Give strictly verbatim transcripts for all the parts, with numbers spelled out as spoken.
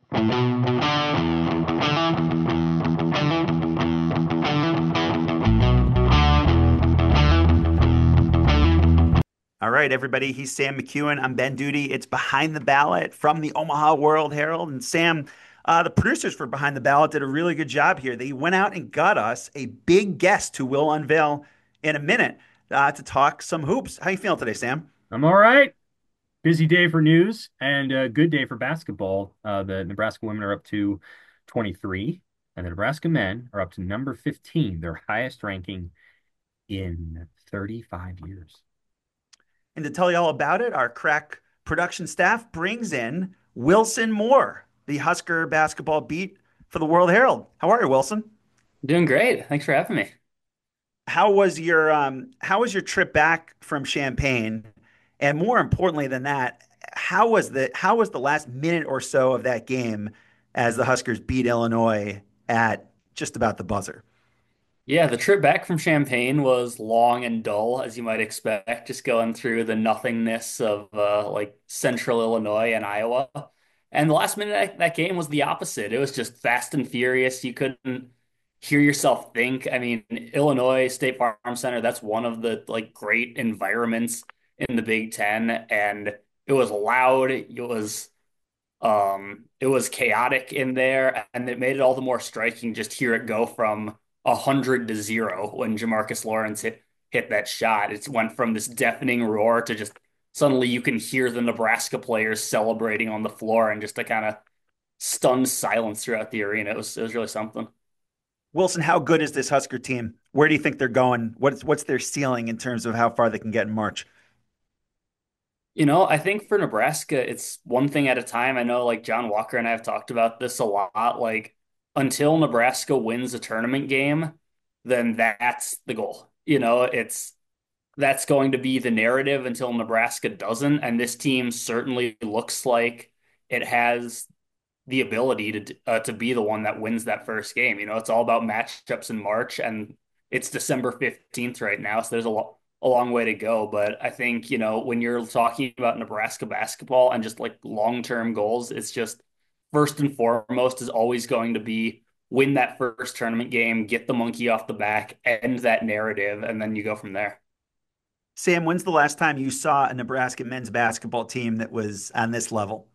All right, everybody. He's Sam McEwen. I'm Ben Duty. It's Behind the Ballot from the Omaha World Herald. And Sam, uh, the producers for Behind the Ballot did a really good job here. They went out and got us a big guest who we'll unveil in a minute uh, to talk some hoops. How you feeling today, Sam? I'm all right. Busy day for news and a good day for basketball. Uh, the Nebraska women are up to twenty-three, and the Nebraska men are up to number fifteen, their highest ranking in thirty-five years. And to tell you all about it, our crack production staff brings in Wilson Moore, the Husker basketball beat for the World Herald. How are you, Wilson? Doing great. Thanks for having me. How was your um how was your trip back from Champaign? And more importantly than that, how was the how was the last minute or so of that game as the Huskers beat Illinois at just about the buzzer? Yeah, the trip back from Champaign was long and dull, as you might expect, just going through the nothingness of uh, like central Illinois and Iowa. And the last minute of that that game was the opposite. It was just fast and furious. You couldn't hear yourself think. I mean, Illinois State Farm Center, that's one of the like great environments in the Big Ten, and it was loud. It was Um, it was chaotic in there, and it made it all the more striking just hear it go from a hundred to zero when Jamarcus Lawrence hit hit that shot. It went from this deafening roar to just suddenly you can hear the Nebraska players celebrating on the floor and just a kind of stunned silence throughout the arena. It was it was really something. Wilson, how good is this Husker team? Where do you think they're going? What's what's their ceiling in terms of how far they can get in March? You know, I think for Nebraska, it's one thing at a time. I know like John Walker and I have talked about this a lot. Like until Nebraska wins a tournament game, then that's the goal. You know, it's that's going to be the narrative until Nebraska doesn't. And this team certainly looks like it has the ability to uh, to be the one that wins that first game. You know, it's all about matchups in March, and it's December fifteenth right now, so there's a lot a long way to go. But I think, you know, when you're talking about Nebraska basketball and just like long-term goals, it's just first and foremost is always going to be win that first tournament game, get the monkey off the back, end that narrative, and then you go from there. Sam, when's the last time you saw a Nebraska men's basketball team that was on this level?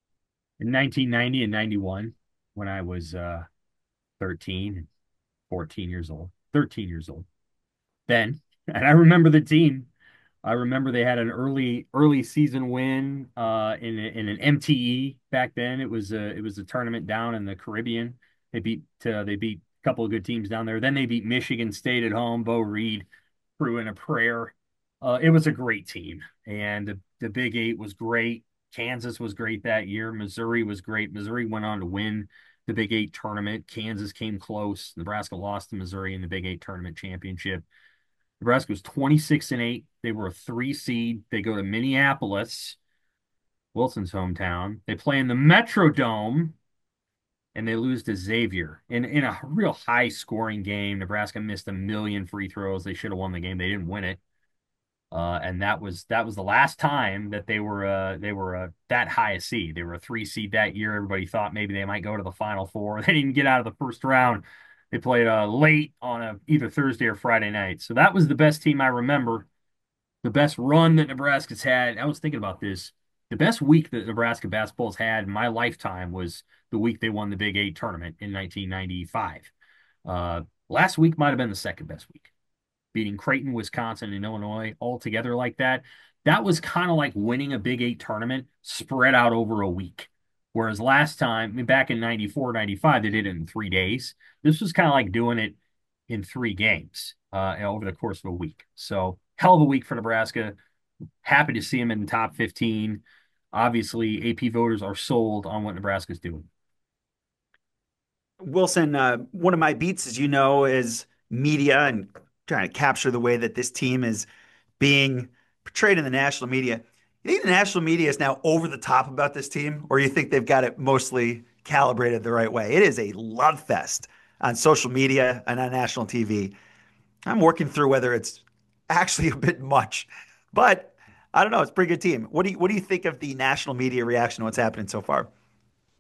In nineteen ninety and ninety-one, when I was uh, thirteen and fourteen years old, thirteen years old, then, and I remember the team. I remember they had an early early season win uh, in a, in an M T E back then. It was a it was a tournament down in the Caribbean. They beat uh, they beat a couple of good teams down there. Then they beat Michigan State at home. Bo Reed threw in a prayer. Uh, it was a great team, and the, the Big Eight was great. Kansas was great that year. Missouri was great. Missouri went on to win the Big Eight tournament. Kansas came close. Nebraska lost to Missouri in the Big Eight tournament championship. Nebraska was twenty-six and eight. They were a three seed. They go to Minneapolis, Wilson's hometown. They play in the Metrodome and they lose to Xavier in, in a real high scoring game. Nebraska missed a million free throws. They should have won the game. They didn't win it. Uh, and that was that was the last time that they were uh, they were uh, that high a seed. They were a three seed that year. Everybody thought maybe they might go to the Final Four. They didn't get out of the first round. They played uh, late on a, either Thursday or Friday night. So that was the best team I remember. The best run that Nebraska's had. I was thinking about this. The best week that Nebraska basketball's had in my lifetime was the week they won the Big Eight tournament in nineteen ninety-five. Uh, last week might have been the second best week, beating Creighton, Wisconsin, and Illinois all together like that. That was kind of like winning a Big Eight tournament spread out over a week. Whereas last time, I mean, back in ninety-four, ninety-five, they did it in three days. This was kind of like doing it in three games uh, over the course of a week. So, hell of a week for Nebraska. Happy to see them in the top fifteen. Obviously, A P voters are sold on what Nebraska's doing. Wilson, uh, one of my beats, as you know, is media and trying to capture the way that this team is being portrayed in the national media. You think the national media is now over the top about this team, or you think they've got it mostly calibrated the right way? It is a love fest on social media and on national T V. I'm working through whether it's actually a bit much, but I don't know. It's a pretty good team. What do you what do you think of the national media reaction to what's happening so far?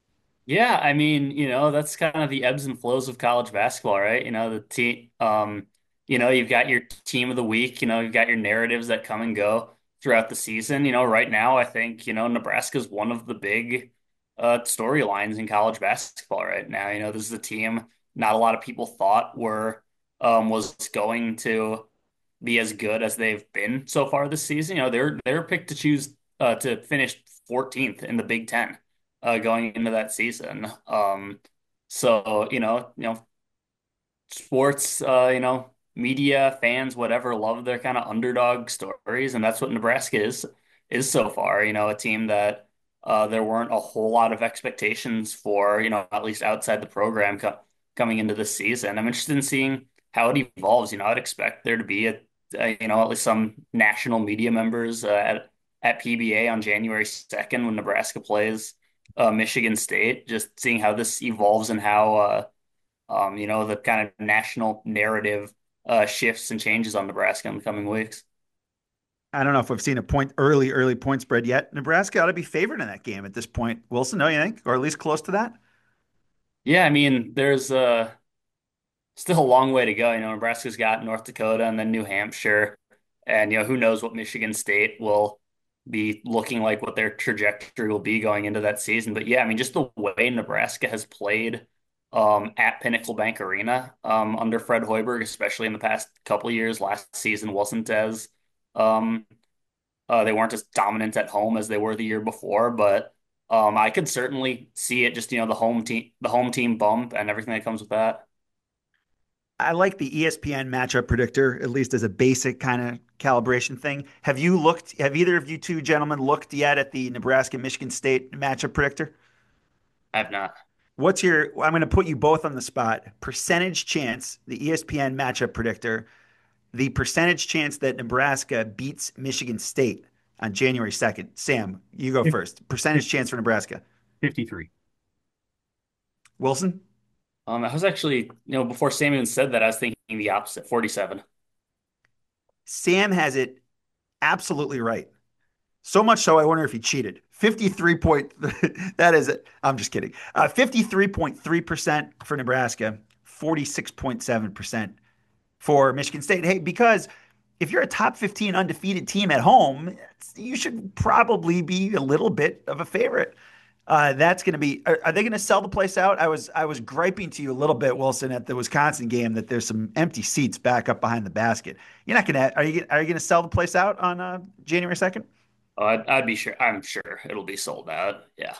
Yeah, I mean, you know, that's kind of the ebbs and flows of college basketball, right? You know, the team, um, you know, you've got your team of the week, you know, you've got your narratives that come and go throughout the season. You know, right now, I think, you know, Nebraska's one of the big uh storylines in college basketball right now. You know, this is a team not a lot of people thought were um was going to be as good as they've been so far this season. You know, they're they're picked to choose uh to finish fourteenth in the Big Ten uh, going into that season. Um, so you know, you know, sports, uh, you know, media, fans, whatever, love their kind of underdog stories, and that's what Nebraska is is so far. You know, a team that uh, there weren't a whole lot of expectations for, you know, at least outside the program co coming into this season. I'm interested in seeing how it evolves. You know, I'd expect there to be a, a you know, at least some national media members uh, at at P B A on January second when Nebraska plays uh, Michigan State. Just seeing how this evolves and how uh, um, you know, the kind of national narrative uh, shifts and changes on Nebraska in the coming weeks. I don't know if we've seen a point early, early point spread yet. Nebraska ought to be favored in that game at this point. Wilson, don't you think? Or at least close to that? Yeah, I mean, there's uh, still a long way to go. You know, Nebraska's got North Dakota and then New Hampshire, and you know, who knows what Michigan State will be looking like, what their trajectory will be going into that season. But yeah, I mean, just the way Nebraska has played um, at Pinnacle Bank Arena um, under Fred Hoiberg, especially in the past couple of years. Last season wasn't as um, Uh, they weren't as dominant at home as they were the year before, but um, I could certainly see it just, you know, the home team, the home team bump and everything that comes with that. I like the E S P N matchup predictor, at least as a basic kind of calibration thing. Have you looked, have either of you two gentlemen looked yet at the Nebraska Michigan State matchup predictor? I've not. What's your, I'm going to put you both on the spot. Percentage chance, the E S P N matchup predictor, the percentage chance that Nebraska beats Michigan State on January second. Sam, you go first. Percentage chance for Nebraska. fifty-three. Wilson? Um, I was actually, you know, before Sam even said that, I was thinking the opposite, forty-seven. Sam has it absolutely right. So much so, I wonder if he cheated. fifty-three point, that is it. I'm just kidding. Uh, fifty-three point three percent for Nebraska, forty-six point seven percent for Michigan State. Hey, because if you're a top fifteen undefeated team at home, you should probably be a little bit of a favorite. Uh, that's going to be. Are, are they going to sell the place out? I was I was griping to you a little bit, Wilson, at the Wisconsin game that there's some empty seats back up behind the basket. You're not going to. Are you? Are you going to sell the place out on uh, January second? Uh, I'd, I'd be sure. I'm sure it'll be sold out. Yeah.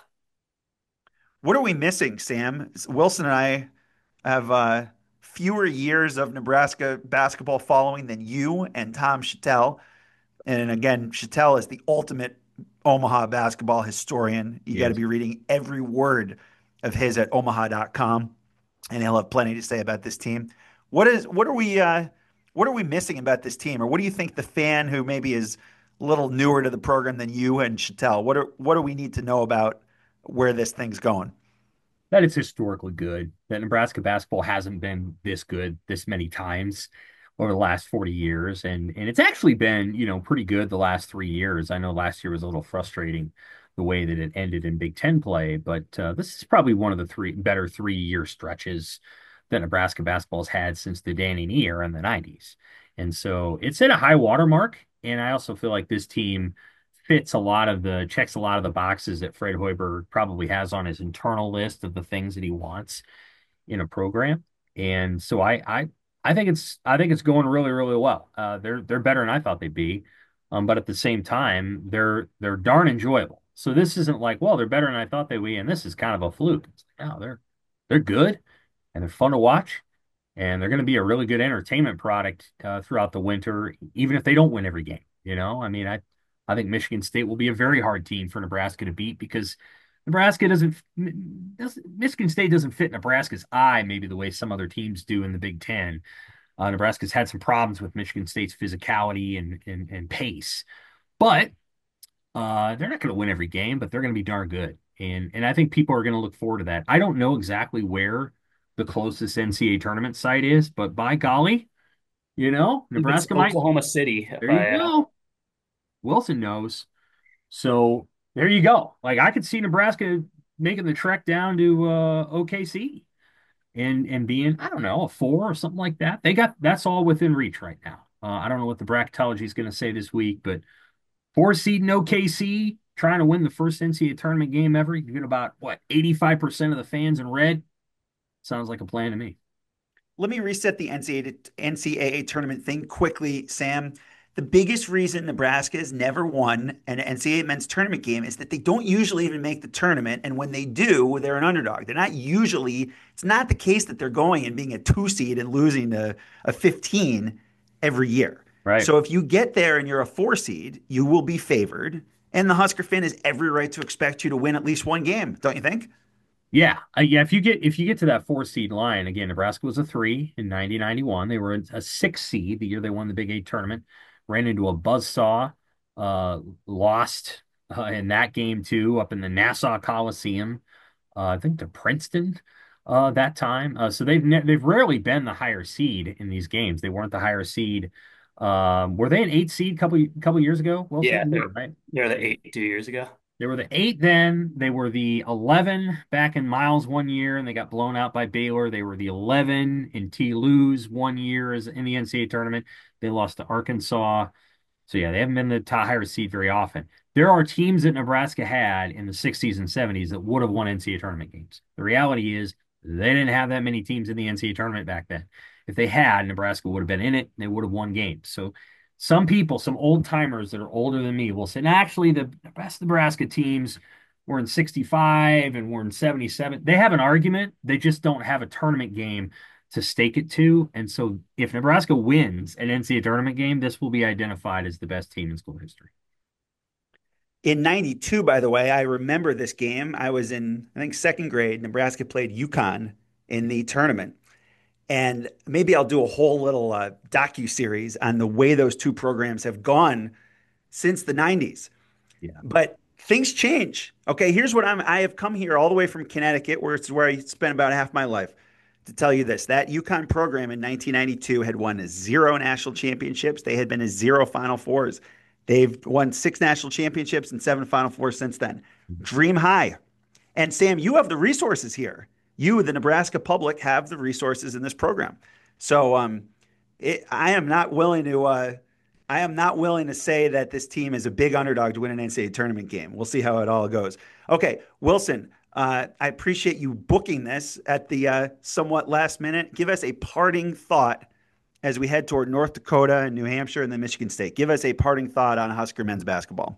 What are we missing, Sam? Wilson and I have uh, fewer years of Nebraska basketball following than you and Tom Chattel. And again, Chattel is the ultimate Omaha basketball historian. You got to Yes. be reading every word of his at omaha dot com, and he'll have plenty to say about this team. What is what are we uh, what are we missing about this team, or what do you think the fan who maybe is a little newer to the program than you and Chattel, what are what do we need to know about where this thing's going? That it's historically good. That Nebraska basketball hasn't been this good this many times over the last forty years. And and it's actually been, you know, pretty good the last three years. I know last year was a little frustrating the way that it ended in Big Ten play, but uh, this is probably one of the three better three-year stretches that Nebraska basketball has had since the Danny Nee era in the nineties. And so it's at a high water mark. And I also feel like this team fits a lot of the checks a lot of the boxes that Fred Hoiberg probably has on his internal list of the things that he wants in a program. And so I I I think it's I think it's going really, really well. Uh, they're they're better than I thought they'd be. Um, but at the same time, they're they're darn enjoyable. So this isn't like, well, they're better than I thought they'd be, and this is kind of a fluke. It's like, no, they're they're good and they're fun to watch, and they're going to be a really good entertainment product uh, throughout the winter, even if they don't win every game. You know, I mean, I I think Michigan State will be a very hard team for Nebraska to beat because Nebraska doesn't, doesn't Michigan State doesn't fit Nebraska's eye maybe the way some other teams do in the Big Ten. Uh, Nebraska's had some problems with Michigan State's physicality and and, and pace, but uh, they're not going to win every game, but they're going to be darn good. And and I think people are going to look forward to that. I don't know exactly where the closest N C A A tournament site is, but by golly, you know, I believe it's Nebraska might. Oklahoma City. If There you I, uh, go. Wilson knows. So there you go. Like I could see Nebraska making the trek down to uh, O K C and and being, I don't know, a four or something like that. They got that's all within reach right now. Uh, I don't know what the bracketology is going to say this week, but four seed in O K C trying to win the first N C double A tournament game ever. You get about what eighty-five percent of the fans in red. Sounds like a plan to me. Let me reset the N C double A tournament thing quickly, Sam. The biggest reason Nebraska has never won an N C double A men's tournament game is that they don't usually even make the tournament. And when they do, they're an underdog. They're not usually, it's not the case that they're going and being a two seed and losing to a fifteen every year. Right. So if you get there and you're a four seed, you will be favored. And the Husker fan has every right to expect you to win at least one game, don't you think? Yeah, uh, yeah. If you get if you get to that four seed line again, Nebraska was a three in ninety ninety-one. They were a six seed the year they won the Big Eight tournament. Ran into a buzzsaw, uh, lost uh, in that game too, up in the Nassau Coliseum. Uh, I think to Princeton uh, that time. Uh, so they've ne they've rarely been the higher seed in these games. They weren't the higher seed. Um, were they an eight seed couple couple years ago? Yeah, Wilson, they're, right? they're the eight two years ago. They were the eight then. They were the eleven back in Miles one year, and they got blown out by Baylor. They were the eleven in T. Lou's one year as in the N C double A tournament. They lost to Arkansas. So yeah, they haven't been the top higher seed very often. There are teams that Nebraska had in the sixties and seventies that would have won N C double A tournament games. The reality is they didn't have that many teams in the N C double A tournament back then. If they had, Nebraska would have been in it and they would have won games. So some people, some old timers that are older than me will say, "No, actually, the best Nebraska teams were in sixty-five and were in seventy-seven. They have an argument. They just don't have a tournament game to stake it to. And so if Nebraska wins an N C double A tournament game, this will be identified as the best team in school history. In ninety-two, by the way, I remember this game. I was in, I think, second grade. Nebraska played UConn in the tournament. And maybe I'll do a whole little uh, docu-series on the way those two programs have gone since the nineties. Yeah. But things change. Okay, here's what I'm I have come here all the way from Connecticut, where it's where I spent about half my life, to tell you this. That UConn program in nineteen ninety-two had won zero national championships. They had been to zero Final Fours. They've won six national championships and seven Final Fours since then. Dream high. And Sam, you have the resources here. You, the Nebraska public, have the resources in this program. So um, it, I am not willing to uh, I am not willing to say that this team is a big underdog to win an N C double A tournament game. We'll see how it all goes. Okay, Wilson, uh, I appreciate you booking this at the uh, somewhat last minute. Give us a parting thought as we head toward North Dakota and New Hampshire and then Michigan State. Give us a parting thought on Husker men's basketball.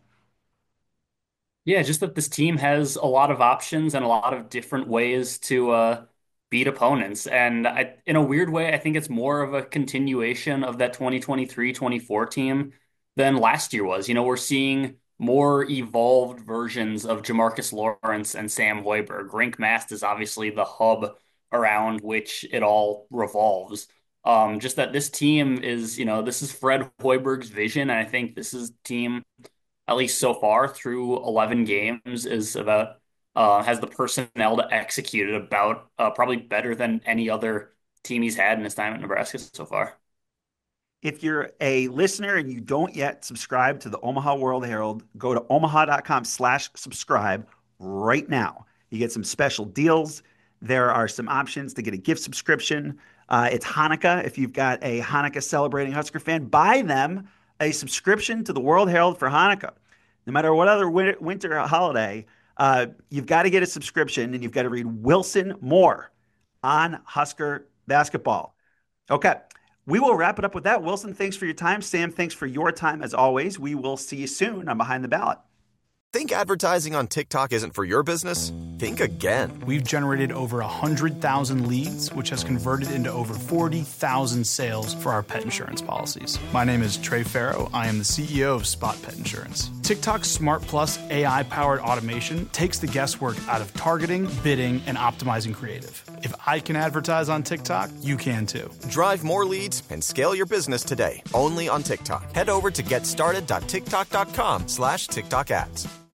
Yeah, just that this team has a lot of options and a lot of different ways to uh, beat opponents. And I, in a weird way, I think it's more of a continuation of that twenty twenty-three twenty-four team than last year was. You know, we're seeing more evolved versions of Jamarcus Lawrence and Sam Hoiberg. Rink Mast is obviously the hub around which it all revolves. Um, just that this team is, you know, this is Fred Hoiberg's vision. And I think this is team, at least so far through eleven games, is about uh, has the personnel to execute it about uh, probably better than any other team he's had in his time at Nebraska so far. If you're a listener and you don't yet subscribe to the Omaha World Herald, go to omaha.com slash subscribe right now. You get some special deals. There are some options to get a gift subscription. Uh, it's Hanukkah. If you've got a Hanukkah celebrating Husker fan, buy them a subscription to the World Herald for Hanukkah. No matter what other winter, winter holiday, uh, you've got to get a subscription and you've got to read Wilson Moore on Husker basketball. Okay, we will wrap it up with that. Wilson, thanks for your time. Sam, thanks for your time as always. We will see you soon on Behind the Ballot. Think advertising on TikTok isn't for your business? Think again. We've generated over one hundred thousand leads, which has converted into over forty thousand sales for our pet insurance policies. My name is Trey Farrow. I am the C E O of Spot Pet Insurance. TikTok's Smart Plus A I-powered automation takes the guesswork out of targeting, bidding, and optimizing creative. If I can advertise on TikTok, you can too. Drive more leads and scale your business today, only on TikTok. Head over to getstarted.tiktok.com slash TikTok ads.